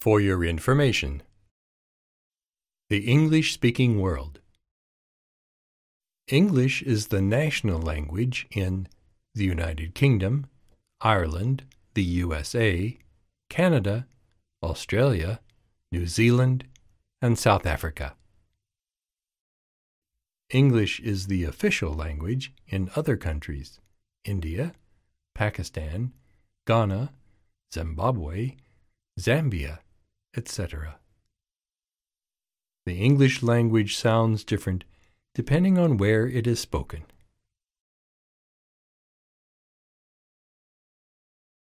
For your information, the English-speaking world. English is the national language in the United Kingdom, Ireland, the USA, Canada, Australia, New Zealand, and South Africa. English is the official language in other countries: India, Pakistan, Ghana, Zimbabwe, Zambia, etc. The English language sounds different depending on where it is spoken.